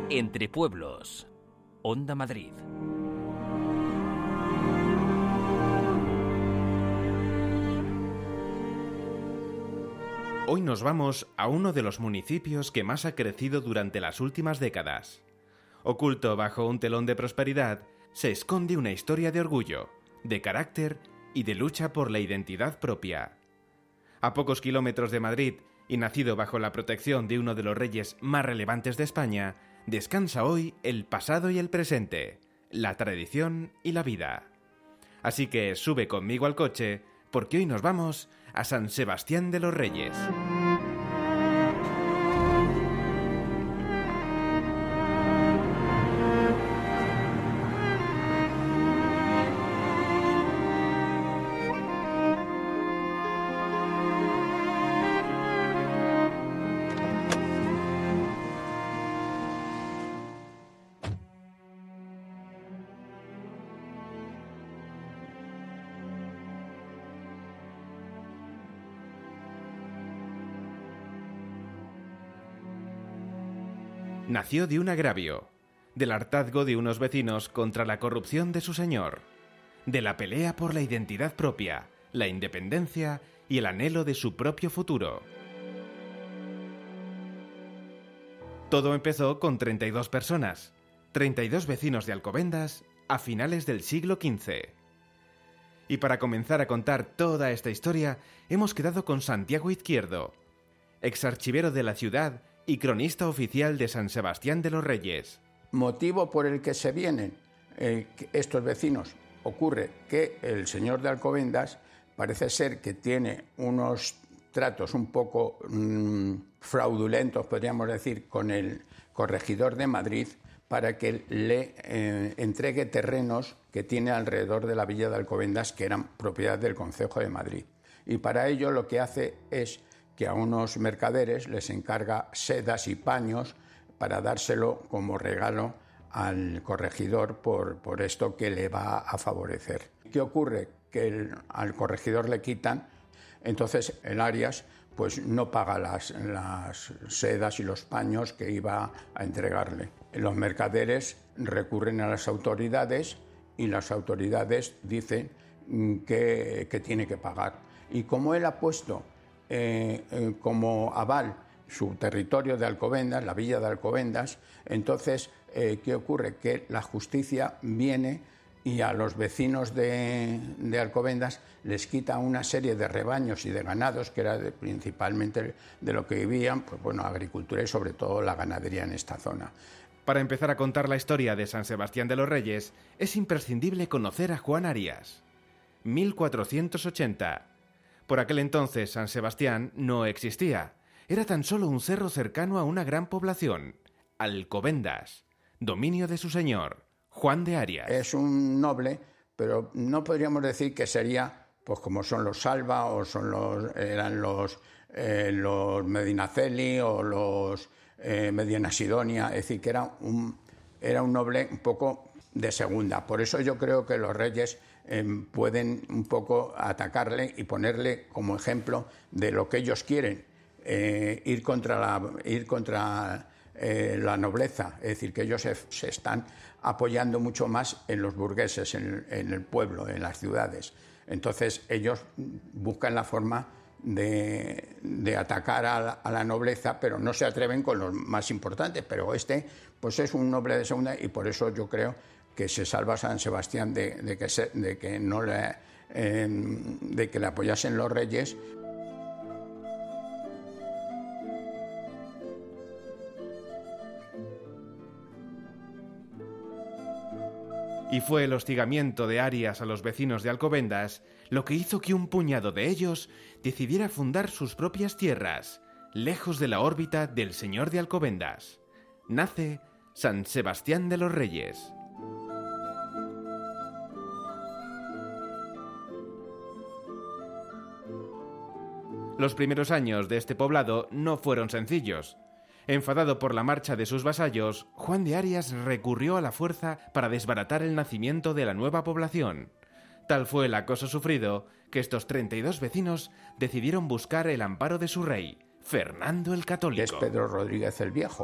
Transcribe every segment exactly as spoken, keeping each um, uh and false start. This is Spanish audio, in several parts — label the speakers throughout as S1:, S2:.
S1: Entre Pueblos, Onda Madrid.
S2: Hoy nos vamos a uno de los municipios que más ha crecido durante las últimas décadas. Oculto bajo un telón de prosperidad, se esconde una historia de orgullo, de carácter y de lucha por la identidad propia. A pocos kilómetros de Madrid, y nacido bajo la protección de uno de los reyes más relevantes de España, descansa hoy el pasado y el presente, la tradición y la vida. Así que sube conmigo al coche, porque hoy nos vamos a San Sebastián de los Reyes. Nació de un agravio, del hartazgo de unos vecinos contra la corrupción de su señor, de la pelea por la identidad propia, la independencia y el anhelo de su propio futuro. Todo empezó con treinta y dos personas, treinta y dos vecinos de Alcobendas a finales del siglo quince. Y para comenzar a contar toda esta historia, hemos quedado con Santiago Izquierdo, exarchivero de la ciudad y cronista oficial de San Sebastián de los Reyes.
S3: Motivo por el que se vienen eh, estos vecinos. Ocurre que el señor de Alcobendas parece ser que tiene unos tratos un poco mmm, fraudulentos, podríamos decir, con el corregidor de Madrid para que le eh, entregue terrenos que tiene alrededor de la villa de Alcobendas, que eran propiedad del Concejo de Madrid. Y para ello lo que hace es que a unos mercaderes les encarga sedas y paños para dárselo como regalo al corregidor por, por esto que le va a favorecer. ¿Qué ocurre? Que el, al corregidor le quitan, entonces el Arias pues no paga las, las sedas y los paños que iba a entregarle. Los mercaderes recurren a las autoridades y las autoridades dicen que, que tiene que pagar. Y como él ha puesto Eh, eh, como aval su territorio de Alcobendas, la villa de Alcobendas, entonces, eh, ¿qué ocurre? Que la justicia viene y a los vecinos de, de Alcobendas les quita una serie de rebaños y de ganados, que era de, principalmente de lo que vivían, pues bueno, agricultura y sobre todo la ganadería en esta zona.
S2: Para empezar a contar la historia de San Sebastián de los Reyes, es imprescindible conocer a Juan Arias. mil cuatrocientos ochenta. Por aquel entonces San Sebastián no existía. Era tan solo un cerro cercano a una gran población, Alcobendas, dominio de su señor, Juan de Arias.
S3: Es un noble, pero no podríamos decir que sería, pues como son los Salva o son los, eran los, eh, los Medinaceli o los eh, Medina Sidonia, es decir, que era un, era un noble un poco de segunda. Por eso yo creo que los reyes Eh, pueden un poco atacarle y ponerle como ejemplo de lo que ellos quieren, eh, ir contra la, ir contra eh, la nobleza, es decir, que ellos se, se están apoyando mucho más en los burgueses, en, en el pueblo, en las ciudades. Entonces ellos buscan la forma de, de atacar a la, a la nobleza, pero no se atreven con los más importantes. Pero este pues es un noble de segunda y por eso yo creo que se salva San Sebastián de, de, que, se, de que no le, eh, de que le apoyasen los reyes.
S2: Y fue el hostigamiento de Arias a los vecinos de Alcobendas lo que hizo que un puñado de ellos decidiera fundar sus propias tierras, lejos de la órbita del señor de Alcobendas. Nace San Sebastián de los Reyes. Los primeros años de este poblado no fueron sencillos. Enfadado por la marcha de sus vasallos, Juan de Arias recurrió a la fuerza para desbaratar el nacimiento de la nueva población. Tal fue el acoso sufrido que estos treinta y dos vecinos decidieron buscar el amparo de su rey, Fernando el Católico.
S3: Es Pedro Rodríguez el Viejo,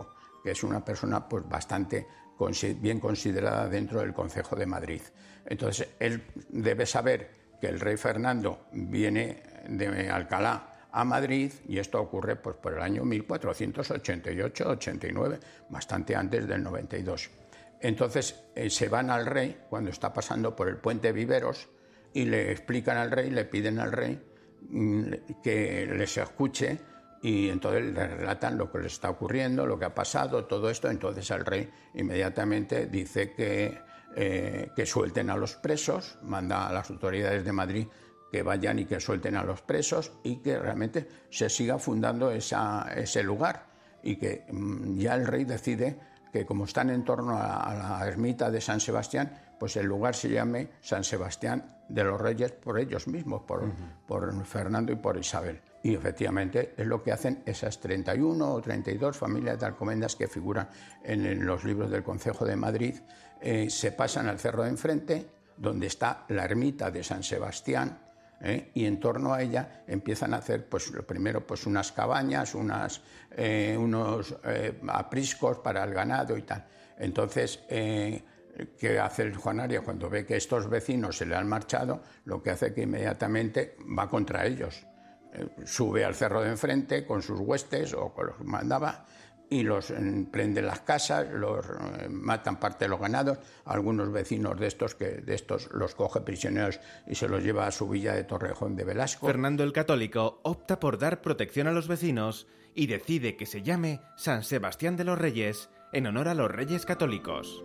S3: que es una persona pues bastante bien considerada dentro del Concejo de Madrid. Entonces, él debe saber que el rey Fernando viene de Alcalá a Madrid, y esto ocurre pues, por el año mil cuatrocientos ochenta y ocho ochenta y nueve, bastante antes del noventa y dos. Entonces, eh, se van al rey cuando está pasando por el puente Viveros y le explican al rey, le piden al rey mmm, que les escuche, y entonces le relatan lo que les está ocurriendo, lo que ha pasado, todo esto. Entonces el rey inmediatamente dice que, eh, que suelten a los presos, manda a las autoridades de Madrid que vayan y que suelten a los presos, y que realmente se siga fundando esa, ese lugar, y que mmm, ya el rey decide que como están en torno a, a la ermita de San Sebastián, pues el lugar se llame San Sebastián de los Reyes por ellos mismos, por, uh-huh. por Fernando y por Isabel. Y efectivamente es lo que hacen esas treinta y una o treinta y dos familias de alcobendas que figuran en, en los libros del Concejo de Madrid. Eh, se pasan al cerro de enfrente, donde está la ermita de San Sebastián, ¿eh? Y en torno a ella empiezan a hacer, pues lo primero, pues unas cabañas, unas, eh, unos eh, apriscos para el ganado y tal. Entonces, eh, ¿qué hace el Juan Arias cuando ve que estos vecinos se le han marchado? Lo que hace que inmediatamente va contra ellos. Eh, sube al cerro de enfrente con sus huestes, o con los que mandaba, y los eh, prenden las casas, los eh, matan parte de los ganados. Algunos vecinos de estos, que de estos los coge prisioneros y se los lleva a su villa de Torrejón de Velasco.
S2: Fernando el Católico opta por dar protección a los vecinos y decide que se llame San Sebastián de los Reyes, en honor a los Reyes Católicos.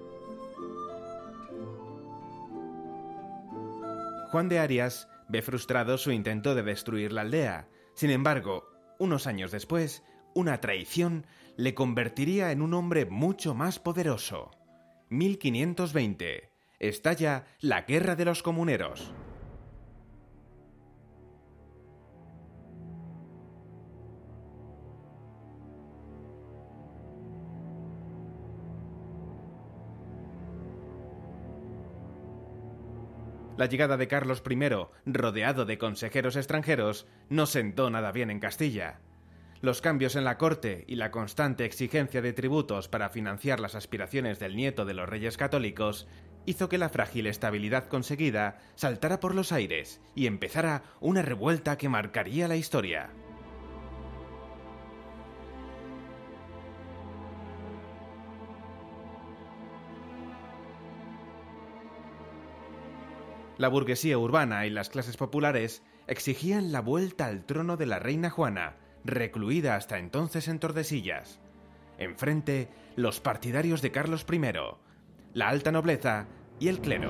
S2: Juan de Arias ve frustrado su intento de destruir la aldea. Sin embargo, unos años después, una traición le convertiría en un hombre mucho más poderoso. mil quinientos veinte. Estalla la Guerra de los Comuneros. La llegada de Carlos primero, rodeado de consejeros extranjeros, no sentó nada bien en Castilla. Los cambios en la corte y la constante exigencia de tributos para financiar las aspiraciones del nieto de los Reyes Católicos hizo que la frágil estabilidad conseguida saltara por los aires y empezara una revuelta que marcaría la historia. La burguesía urbana y las clases populares exigían la vuelta al trono de la reina Juana, recluida hasta entonces en Tordesillas. Enfrente, los partidarios de Carlos primero, la alta nobleza y el clero.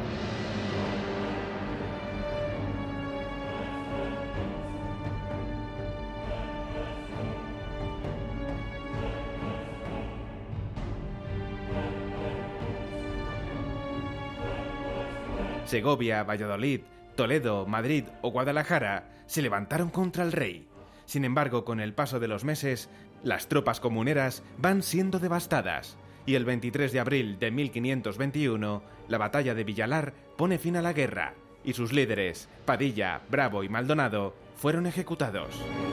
S2: Segovia, Valladolid, Toledo, Madrid o Guadalajara se levantaron contra el rey. Sin embargo, con el paso de los meses, las tropas comuneras van siendo devastadas, y el veintitrés de abril de mil quinientos veintiuno, la batalla de Villalar pone fin a la guerra, y sus líderes, Padilla, Bravo y Maldonado, fueron ejecutados.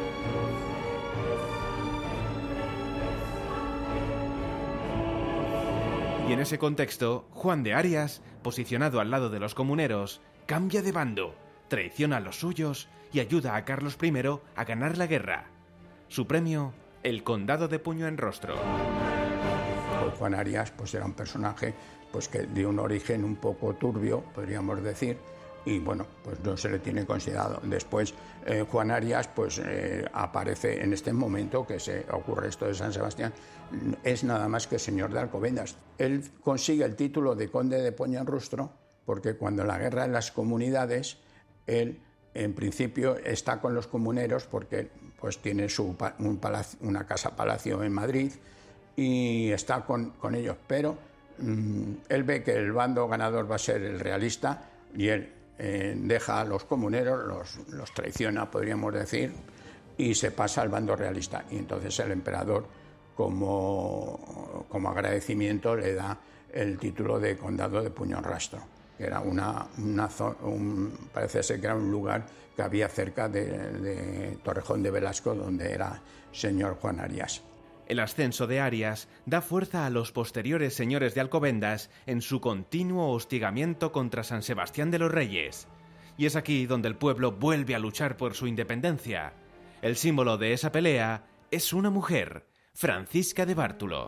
S2: Y en ese contexto, Juan de Arias, posicionado al lado de los comuneros, cambia de bando, traiciona a los suyos y ayuda a Carlos primero a ganar la guerra. Su premio, el condado de Puño en Rostro.
S3: Juan Arias pues, era un personaje pues, que de un origen un poco turbio, podríamos decir, y bueno, pues no se le tiene considerado. Después eh, Juan Arias pues eh, aparece en este momento que se ocurre esto de San Sebastián, es nada más que señor de Alcobendas. Él consigue el título de conde de Puñonrostro porque cuando la guerra en las comunidades, él en principio está con los comuneros porque pues tiene su, un palacio, una casa palacio en Madrid y está con, con ellos, pero mmm, él ve que el bando ganador va a ser el realista y él Eh, deja a los comuneros, los, los traiciona, podríamos decir, y se pasa al bando realista. Y entonces el emperador, como, como agradecimiento, le da el título de condado de Puñonrostro, que era una, una un, parece ser que era un lugar que había cerca de, de Torrejón de Velasco, donde era señor Juan Arias.
S2: El ascenso de Arias da fuerza a los posteriores señores de Alcobendas en su continuo hostigamiento contra San Sebastián de los Reyes. Y es aquí donde el pueblo vuelve a luchar por su independencia. El símbolo de esa pelea es una mujer, Francisca de Bártulo.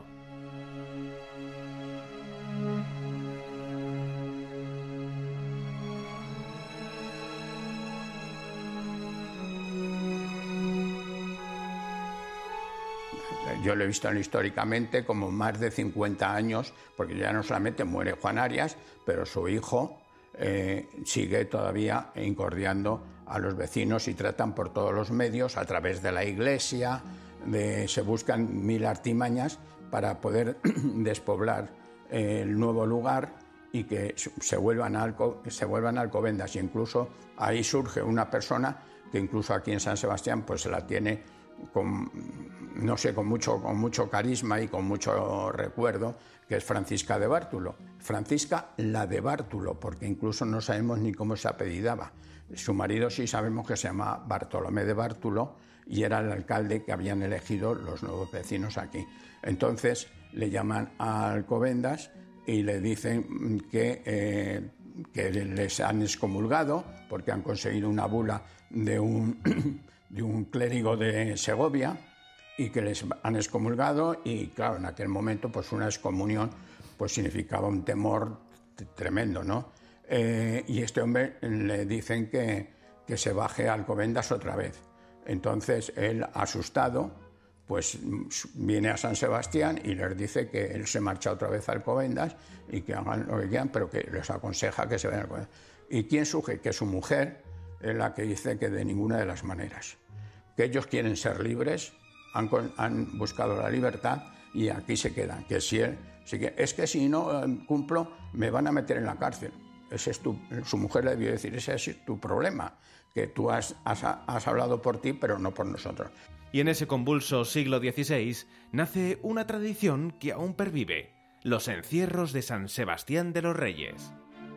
S3: Yo lo he visto históricamente como más de cincuenta años, porque ya no solamente muere Juan Arias, pero su hijo eh, sigue todavía incordiando a los vecinos y tratan por todos los medios, a través de la iglesia, de, se buscan mil artimañas para poder despoblar eh, el nuevo lugar y que se vuelvan, a Alco, se vuelvan a Alcobendas. Y incluso ahí surge una persona que incluso aquí en San Sebastián pues se la tiene con, no sé, con mucho, con mucho carisma y con mucho recuerdo, que es Francisca de Bártulo. Francisca la de Bártulo, porque incluso no sabemos ni cómo se apellidaba. Su marido sí sabemos que se llama Bartolomé de Bártulo y era el alcalde que habían elegido los nuevos vecinos aquí. Entonces le llaman a Alcobendas y le dicen que, eh, que les han excomulgado porque han conseguido una bula de un... de un clérigo de Segovia y que les han excomulgado y claro, en aquel momento pues una excomunión pues significaba un temor tremendo, ¿no? Eh, y este hombre le dicen que, que se baje a Alcobendas otra vez. Entonces él, asustado, pues viene a San Sebastián y les dice que él se marcha otra vez a Alcobendas y que hagan lo que quieran, pero que les aconseja que se vayan a Alcobendas. ¿Y quién surge? Que su mujer es la que dice que de ninguna de las maneras, que ellos quieren ser libres, han, han buscado la libertad y aquí se quedan, que si él, si que, es que si no eh, cumplo me van a meter en la cárcel. Ese es tu, su mujer le debió decir, ese es tu problema, que tú has, has, has hablado por ti pero no por nosotros.
S2: Y en ese convulso siglo dieciséis nace una tradición que aún pervive, los encierros de San Sebastián de los Reyes.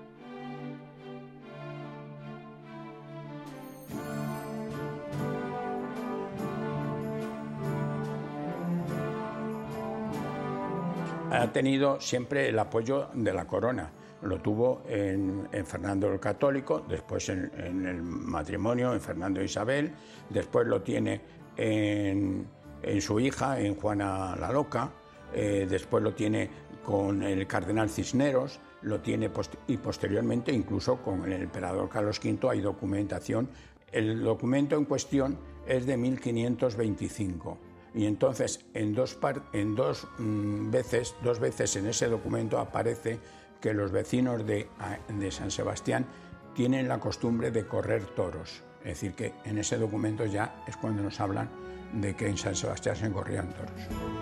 S3: Ha tenido siempre el apoyo de la corona. Lo tuvo en, en Fernando el Católico, después en, en el matrimonio, en Fernando e Isabel, después lo tiene en, en su hija, en Juana la Loca, eh, después lo tiene con el cardenal Cisneros, lo tiene post y posteriormente incluso con el emperador Carlos quinto hay documentación. El documento en cuestión es de mil quinientos veinticinco. Y entonces en dos, par en dos, mmm, veces, dos veces en ese documento aparece que los vecinos de, de San Sebastián tienen la costumbre de correr toros. Es decir, que en ese documento ya es cuando nos hablan de que en San Sebastián se corrían toros.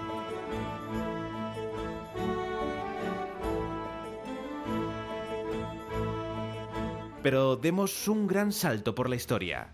S2: Pero demos un gran salto por la historia.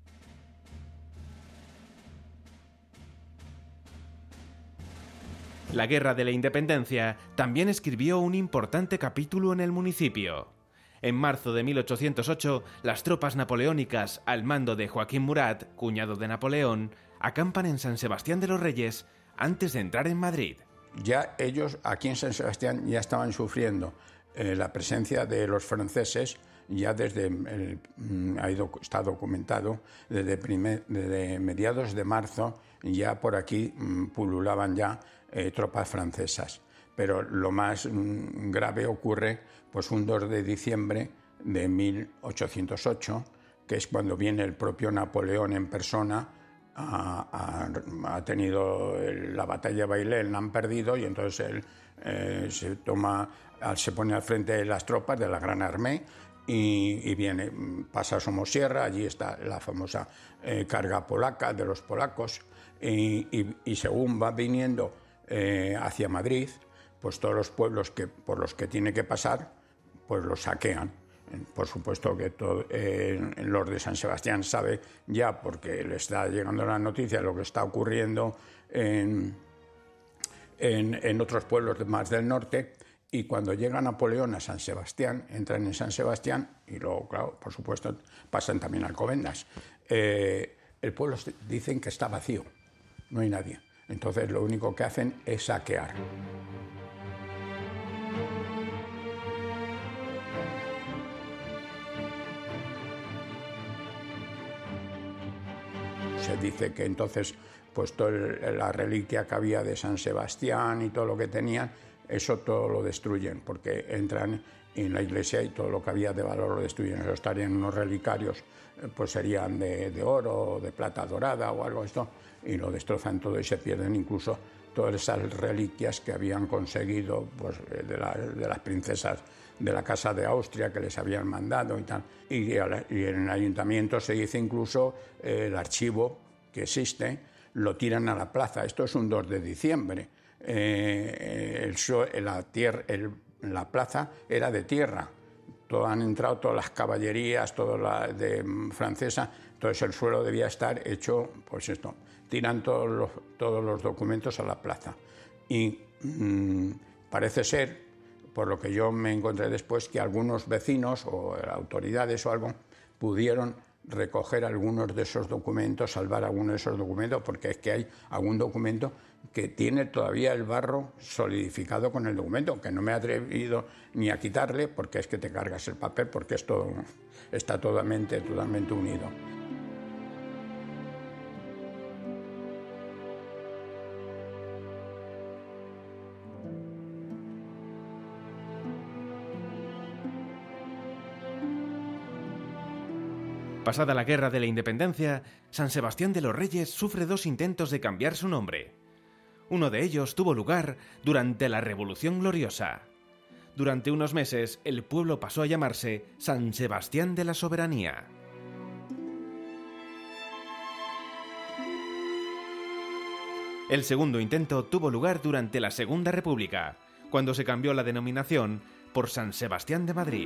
S2: La Guerra de la Independencia también escribió un importante capítulo en el municipio. En marzo de mil ochocientos ocho, las tropas napoleónicas, al mando de Joaquín Murat, cuñado de Napoleón, acampan en San Sebastián de los Reyes antes de entrar en Madrid.
S3: Ya ellos aquí en San Sebastián ya estaban sufriendo eh, la presencia de los franceses, ya desde, el, ha ido, está documentado, desde, primer, desde mediados de marzo, ya por aquí mmm, pululaban ya Eh, tropas francesas. Pero lo más mm, grave ocurre pues un dos de diciembre de mil ochocientos ocho, que es cuando viene el propio Napoleón en persona, ha, ha, ha tenido el, la batalla de Bailén, la han perdido y entonces él eh, se, toma, se pone al frente de las tropas de la Gran Armée y, y viene, pasa a Somosierra, allí está la famosa eh, carga polaca de los polacos y, y, y según va viniendo Eh, hacia Madrid, pues todos los pueblos que, por los que tiene que pasar, pues los saquean. Por supuesto que todo, eh, los de San Sebastián sabe ya, porque le está llegando la noticia de lo que está ocurriendo en, en, en otros pueblos más del norte, y cuando llega Napoleón a San Sebastián, entran en San Sebastián y luego, claro, por supuesto, pasan también a Alcobendas. Eh, el pueblo dicen que está vacío, no hay nadie. Entonces lo único que hacen es saquear. Se dice que entonces pues toda la reliquia que había de San Sebastián y todo lo que tenían, eso todo lo destruyen, porque entran en la iglesia y todo lo que había de valor lo destruyen. Eso estarían unos relicarios, pues serían de, de oro, de plata dorada o algo esto, y lo destrozan todo y se pierden incluso todas esas reliquias que habían conseguido pues, de, la, de las princesas de la Casa de Austria que les habían mandado y tal. Y, y en el ayuntamiento se dice incluso eh, el archivo que existe, lo tiran a la plaza. Esto es un dos de diciembre. Eh, el, la, tierra, el, la plaza era de tierra. Todo, han entrado todas las caballerías, toda la de francesa, entonces el suelo debía estar hecho, pues esto, tiran todos los, todos los documentos a la plaza. Y mmm, parece ser, por lo que yo me encontré después, que algunos vecinos o autoridades o algo pudieron recoger algunos de esos documentos, salvar algunos de esos documentos, porque es que hay algún documento que tiene todavía el barro solidificado con el documento, que no me he atrevido ni a quitarle, porque es que te cargas el papel, porque es todo, está totalmente, totalmente unido.
S2: Pasada la Guerra de la Independencia, San Sebastián de los Reyes sufre dos intentos de cambiar su nombre. Uno de ellos tuvo lugar durante la Revolución Gloriosa. Durante unos meses, el pueblo pasó a llamarse San Sebastián de la Soberanía. El segundo intento tuvo lugar durante la Segunda República, cuando se cambió la denominación por San Sebastián de Madrid.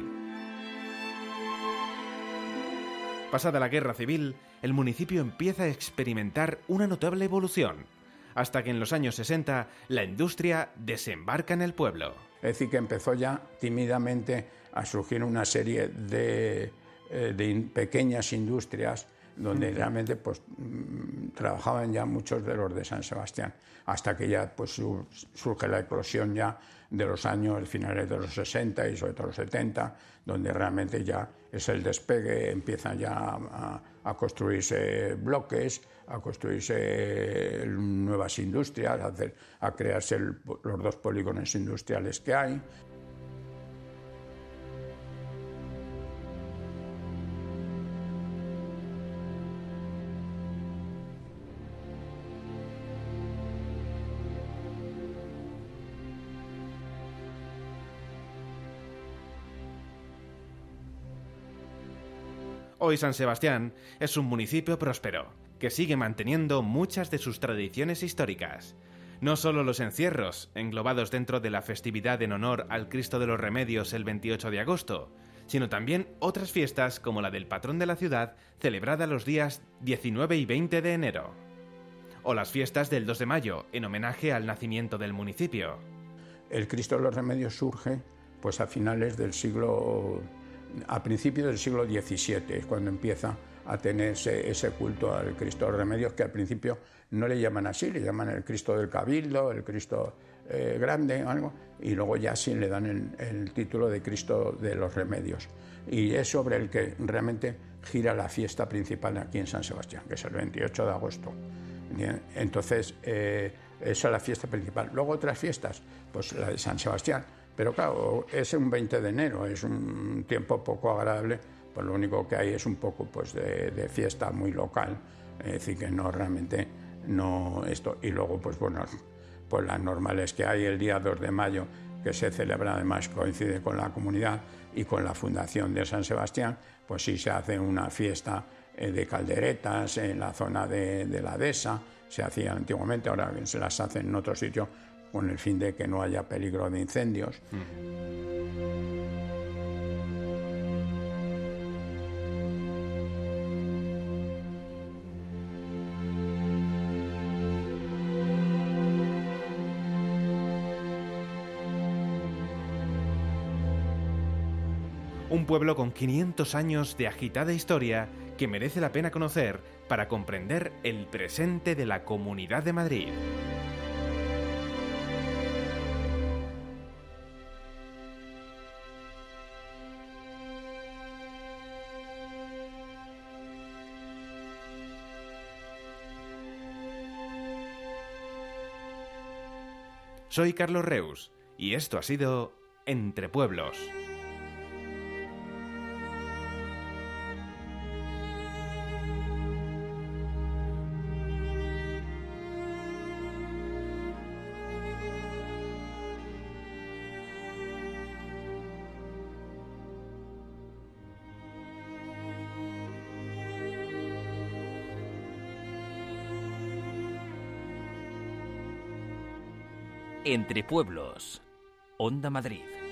S2: Pasada la Guerra Civil, el municipio empieza a experimentar una notable evolución, hasta que en los años sesenta la industria desembarca en el pueblo.
S3: Es decir, que empezó ya tímidamente a surgir una serie de, de pequeñas industrias donde uh-huh. realmente pues, trabajaban ya muchos de los de San Sebastián, hasta que ya pues, surge la eclosión ya de los años finales de los sesenta y sobre todo los setenta, donde realmente ya es el despegue, empiezan ya a, a construirse bloques, a construirse nuevas industrias, a, hacer, a crearse el, los dos polígonos industriales que hay.
S2: Hoy San Sebastián es un municipio próspero, que sigue manteniendo muchas de sus tradiciones históricas. No solo los encierros, englobados dentro de la festividad en honor al Cristo de los Remedios el veintiocho de agosto, sino también otras fiestas como la del patrón de la ciudad, celebrada los días diecinueve y veinte de enero. O las fiestas del dos de mayo, en homenaje al nacimiento del municipio.
S3: El Cristo de los Remedios surge pues, a finales del siglo... A principios del siglo diecisiete es cuando empieza a tenerse ese culto al Cristo de los Remedios, que al principio no le llaman así, le llaman el Cristo del Cabildo, el Cristo eh, Grande o algo, y luego ya sí le dan el, el título de Cristo de los Remedios. Y es sobre el que realmente gira la fiesta principal aquí en San Sebastián, que es el veintiocho de agosto. Bien, entonces, eh, esa es la fiesta principal. Luego otras fiestas, pues la de San Sebastián. Pero claro, es un veinte de enero, es un tiempo poco agradable, pues lo único que hay es un poco pues, de, de fiesta muy local, es decir, que no realmente no esto. Y luego, pues bueno, pues las normales que hay el día dos de mayo, que se celebra además, coincide con la comunidad y con la fundación de San Sebastián, pues sí se hace una fiesta de calderetas en la zona de, de la dehesa, se hacían antiguamente, ahora se las hacen en otro sitio, con el fin de que no haya peligro de incendios.
S2: Un pueblo con quinientos años de agitada historia que merece la pena conocer para comprender el presente de la Comunidad de Madrid. Soy Carlos Reus y esto ha sido Entre Pueblos.
S1: Entre Pueblos, Onda Madrid.